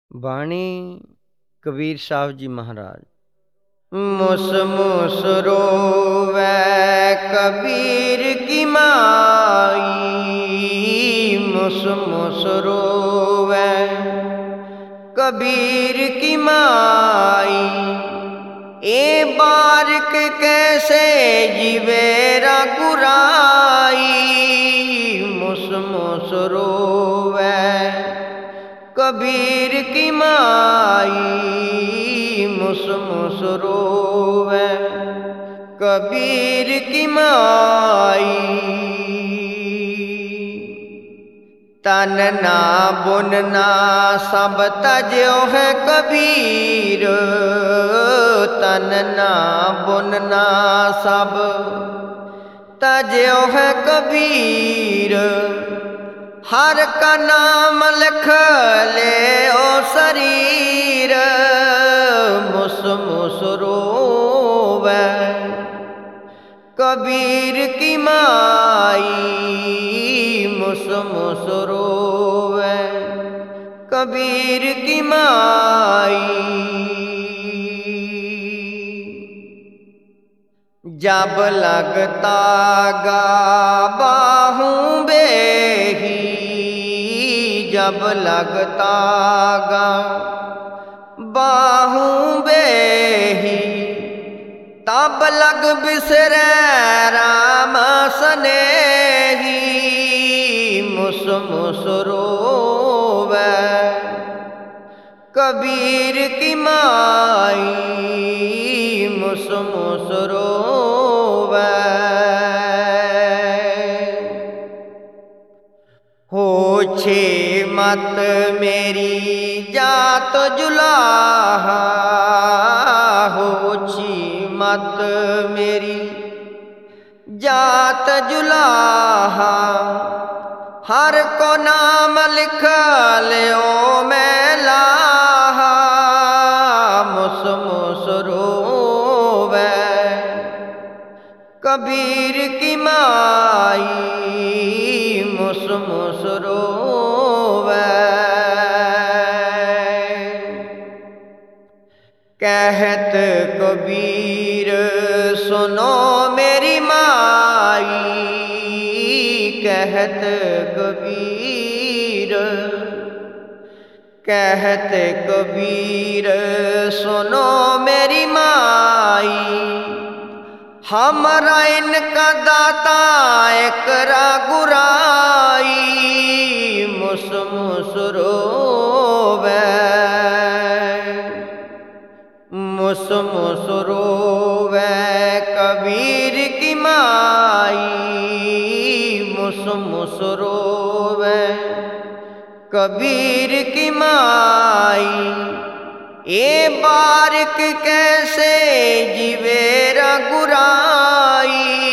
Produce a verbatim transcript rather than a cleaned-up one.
ਬਾਣੀ ਕਬੀਰ ਸਾਹਿਬ ਜੀ ਮਹਾਰਾਜ। ਮੁਸ ਮੁਸ ਰੋਵੈ ਕਬੀਰ ਕੀ ਮਾਈ, ਮੁਸ ਮੁਸ ਰੋਵੈ कबीर की माई। ए बारिक कैसे जीवे रघुराई, मुस मुस रोवै कबीर की माई, मुस मुस रोवै कबीर की माई। तन ना बुन ना सब तज्यो है कबीर, तन ना बुन ना सब तज्यो है कबीर। हर का नाम लिख ले ओ शरीर, मुस मुस रोवै कबीर की माई, मुस मुस रोवै कबीर की माई। जब लगता गा बाहूं बेही, जब लगता गा बाहूं बेही, तब लग बिसरै राम सनेही, मुस मुस रोवै कबीर की माई, मुस मुस रोवै। हो छे मत मेरी जात जुलाहा, हो छी मत मेरी जात जुलाहा। हर को नाम लिख लियो मैं लाहा, मुस मुस रोवै कबीर की माई, मुस मुस रोवै। कहत कबीर सुनो मेरी माई, कहत कबीर, कहत कबीर सुनो मेरी माई। हमरा इनका दाता एक रघुराई, मुस मुस रोवै मुस मुस रोवै कबीर की माई, मुस मुस रोवै कबीर की माई। ए बारिक कैसे जीवे रघुराई,